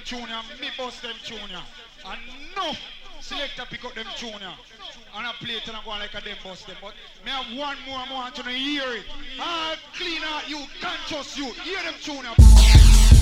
junior, me bust them junior. And no selector pick up them junior. And I play it and I go on like a them bust them. But me have one more I want you to hear it. Ah, clean out you, conscious you. Hear them junior.